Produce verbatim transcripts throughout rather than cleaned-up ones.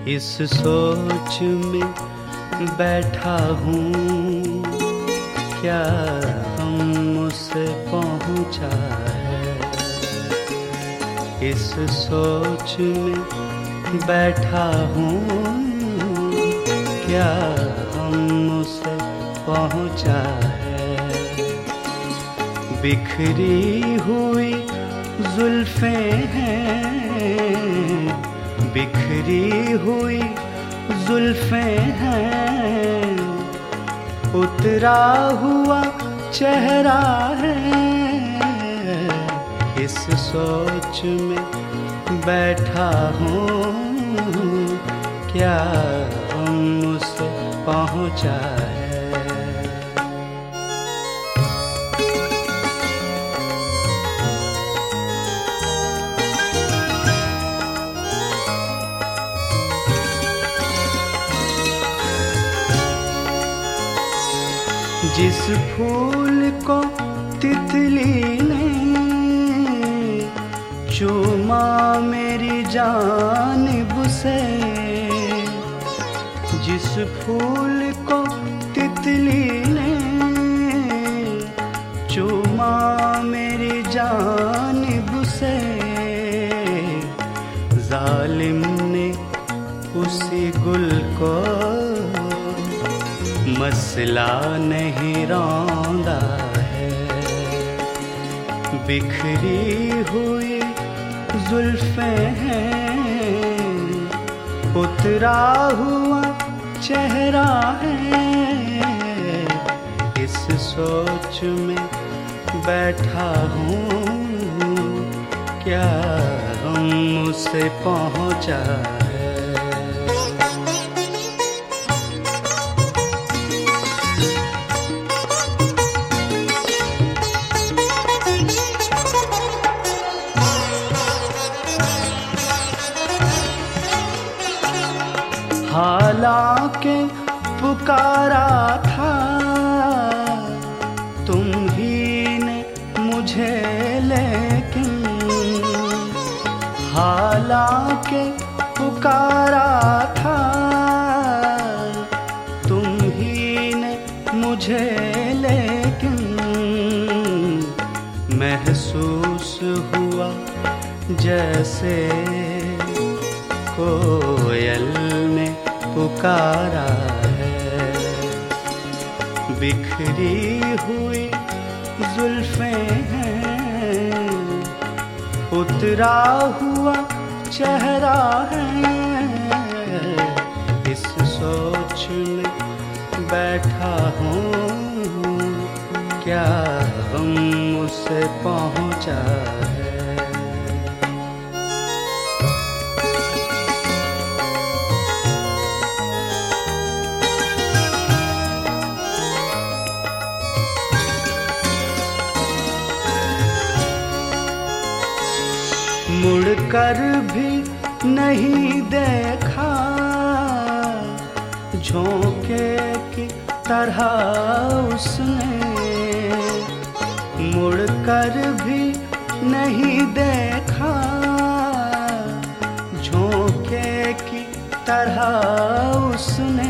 इस सोच में बैठा हूँ, क्या हम उससे पहुँचा है। इस सोच में बैठा हूँ, क्या हम उससे पहुँचा है। बिखरी हुई जुल्फ़ें हैं, बिखरी हुई जुल्फ़ें हैं, उतरा हुआ चेहरा है। इस सोच में बैठा हूँ, क्या हम उसे पहुँचा है। जिस फूल को तितली ने चूमा मेरी जानिब से, जिस फूल को तितली ने चूमा मेरी जानिब से, जालिम ने उसी गुल को मसला नहीं रौंदा है। बिखरी हुई जुल्फ़ें हैं, उतरा हुआ चेहरा है। इस सोच में बैठा हूँ, क्या हम उसे पहुँचा है। हालांकि पुकारा था तुम ही ने मुझे, लेकिन हालांकि पुकारा था तुम ही ने मुझे, लेकिन महसूस हुआ जैसे कोयल ने पुकारा है। बिखरी हुई जुल्फ़ें हैं, उतरा हुआ चेहरा है। इस सोच में बैठा हूँ, क्या हम उसे पहुँचा है। मुड़कर भी नहीं देखा, झोंके की तरह उसने। मुड़कर भी नहीं देखा, झोंके की तरह उसने।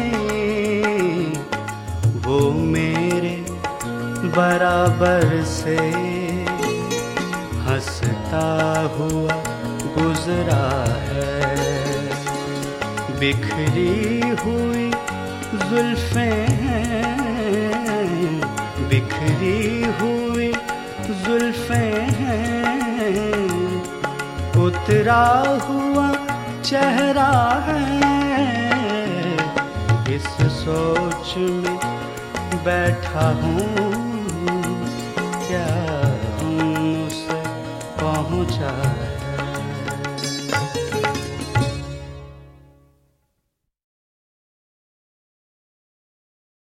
वो मेरे बराबर से हंसता हुआ गुजरा है। बिखरी हुई जुल्फ़ें हैं, बिखरी हुई जुल्फ़ें हैं, उतरा हुआ चेहरा है। इस सोच में बैठा हूँ, क्या हम उसे पहुँचा है।